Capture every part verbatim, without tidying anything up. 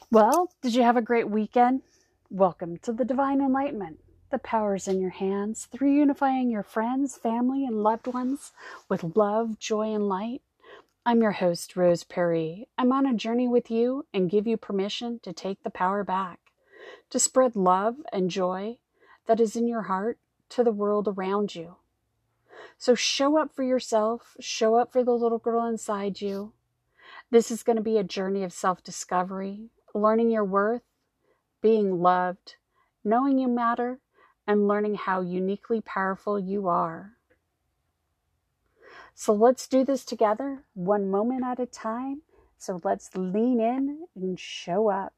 Well, did you have a great weekend? Welcome to the Divine Enlightenment. The power's in your hands through unifying your friends, family, and loved ones with love, joy, and light. I'm your host, Rose Perry. I'm on a journey with you and give you permission to take the power back, to spread love and joy that is in your heart to the world around you. So show up for yourself, show up for the little girl inside you. This is going to be a journey of self-discovery, learning your worth, being loved, knowing you matter, and learning how uniquely powerful you are. So let's do this together, one moment at a time. So let's lean in and show up.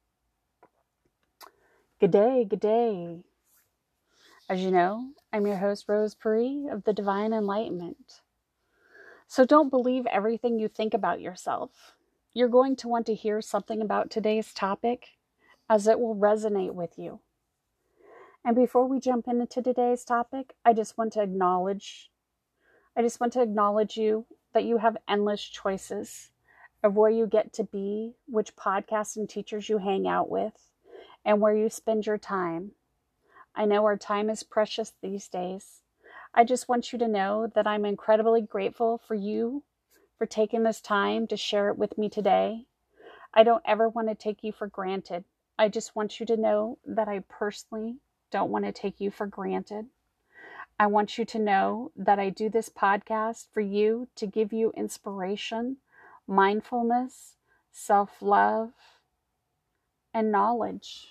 Good day, good day. As you know, I'm your host, Rose Perry of the Divine Enlightenment. So don't believe everything you think about yourself. You're going to want to hear something about today's topic, as it will resonate with you. And before we jump into today's topic, I just want to acknowledge, I just want to acknowledge you that you have endless choices of where you get to be, which podcasts and teachers you hang out with, and where you spend your time. I know our time is precious these days. I just want you to know that I'm incredibly grateful for you for taking this time to share it with me today. I don't ever want to take you for granted. I just want you to know that I personally don't want to take you for granted. I want you to know that I do this podcast for you to give you inspiration, mindfulness, self-love, and knowledge.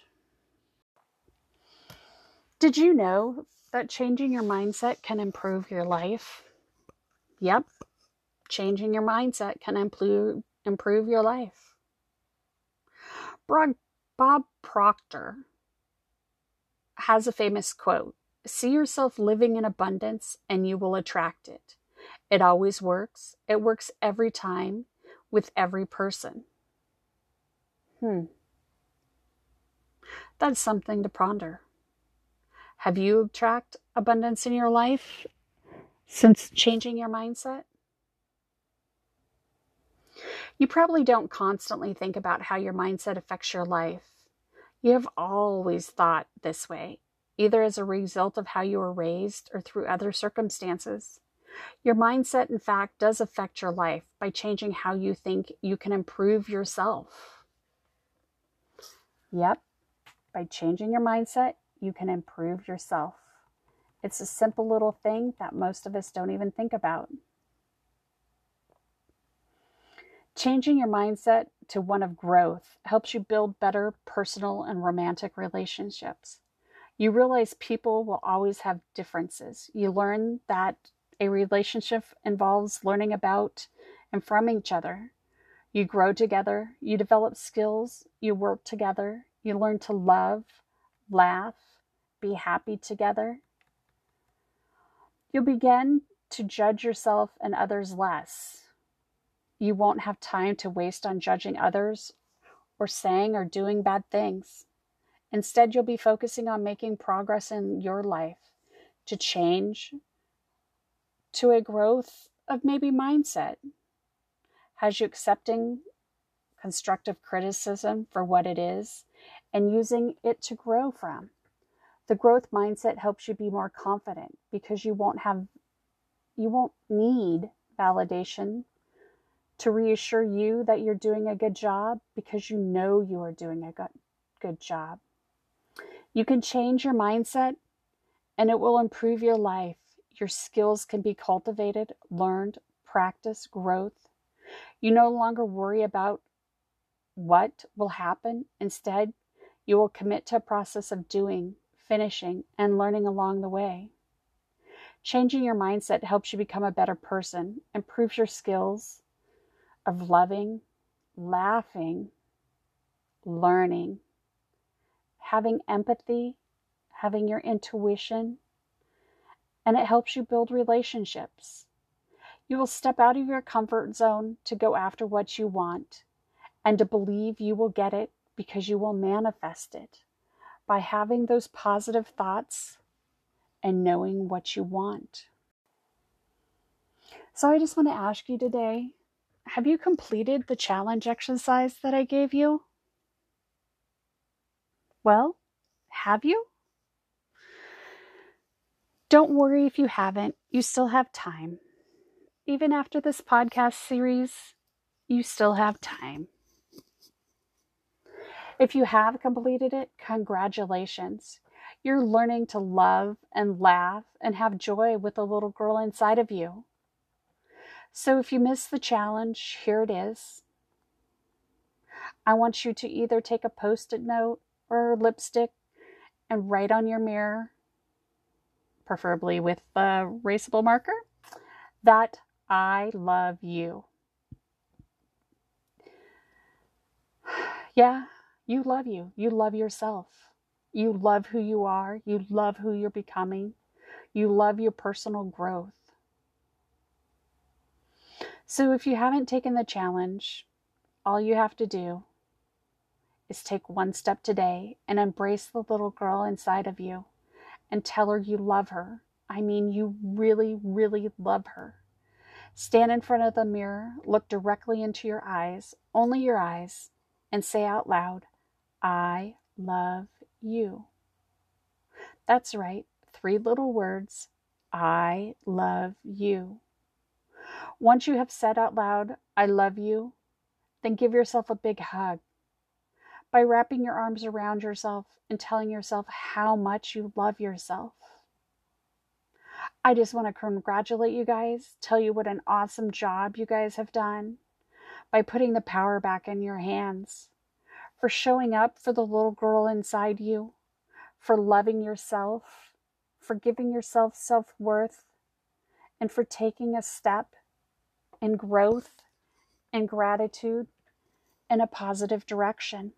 Did you know that changing your mindset can improve your life? Yep, changing your mindset can improve, improve your life. Bob Proctor has a famous quote, "See yourself living in abundance and you will attract it. It always works. It works every time with every person." Hmm. That's something to ponder. Have you attracted abundance in your life since changing your mindset? You probably don't constantly think about how your mindset affects your life. You have always thought this way, either as a result of how you were raised or through other circumstances. Your mindset, in fact, does affect your life by changing how you think you can improve yourself. Yep, by changing your mindset, you can improve yourself. It's a simple little thing that most of us don't even think about. Changing your mindset to one of growth helps you build better personal and romantic relationships. You realize people will always have differences. You learn that a relationship involves learning about and from each other. You grow together, you develop skills, you work together, you learn to love, laugh, be happy together. You'll begin to judge yourself and others less. You won't have time to waste on judging others or saying or doing bad things. Instead, you'll be focusing on making progress in your life to change to a growth of maybe mindset. Has you accepting constructive criticism for what it is and using it to grow from. The growth mindset helps you be more confident because you won't have, you won't need validation to reassure you that you're doing a good job because you know you are doing a good, good job. You can change your mindset and it will improve your life. Your skills can be cultivated, learned, practiced, growth. You no longer worry about what will happen. Instead, you will commit to a process of doing, finishing, and learning along the way. Changing your mindset helps you become a better person, improves your skills of loving, laughing, learning, having empathy, having your intuition, and it helps you build relationships. You will step out of your comfort zone to go after what you want and to believe you will get it because you will manifest it by having those positive thoughts and knowing what you want. So I just want to ask you today, have you completed the challenge exercise that I gave you? Well, have you? Don't worry if you haven't. You still have time. Even after this podcast series, you still have time. If you have completed it, congratulations. You're learning to love and laugh and have joy with the little girl inside of you. So if you missed the challenge, here it is. I want you to either take a Post-it note or lipstick and write on your mirror, preferably with a erasable marker, that I love you. Yeah, you love you. You love yourself. You love who you are. You love who you're becoming. You love your personal growth. So if you haven't taken the challenge, all you have to do is take one step today and embrace the little girl inside of you and tell her you love her. I mean, you really, really love her. Stand in front of the mirror, look directly into your eyes, only your eyes, and say out loud, I love you. That's right, three little words, I love you. Once you have said out loud, I love you, then give yourself a big hug by wrapping your arms around yourself and telling yourself how much you love yourself. I just want to congratulate you guys, tell you what an awesome job you guys have done by putting the power back in your hands, for showing up for the little girl inside you, for loving yourself, for giving yourself self-worth, and for taking a step in growth and gratitude in a positive direction.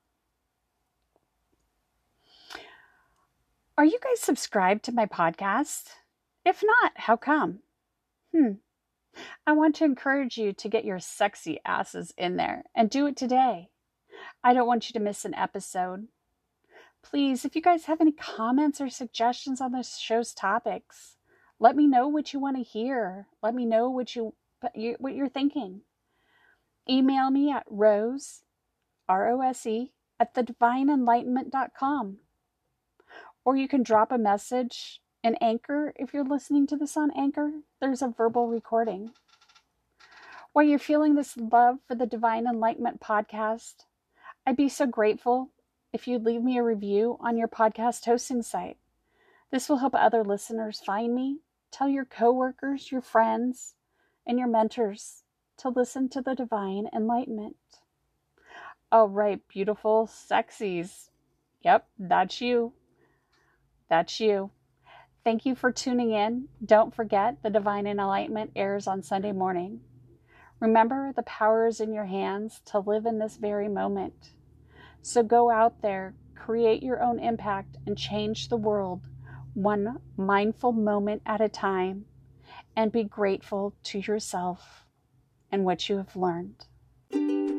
Are you guys subscribed to my podcast? If not, how come? Hmm. I want to encourage you to get your sexy asses in there and do it today. I don't want you to miss an episode. Please, if you guys have any comments or suggestions on this show's topics, let me know what you want to hear. Let me know what you what you're thinking. Email me at rose, R O S E, at the divine enlightenment dot com. Or you can drop a message in Anchor. If you're listening to this on Anchor, there's a verbal recording. While you're feeling this love for the Divine Enlightenment podcast, I'd be so grateful if you'd leave me a review on your podcast hosting site. This will help other listeners find me. Tell your coworkers, your friends, and your mentors to listen to the Divine Enlightenment. All right, beautiful sexies. Yep, that's you. That's you. Thank you for tuning in. Don't forget, the Divine Enlightenment airs on Sunday morning. Remember, the power is in your hands to live in this very moment. So go out there, create your own impact, and change the world one mindful moment at a time, and be grateful to yourself and what you have learned.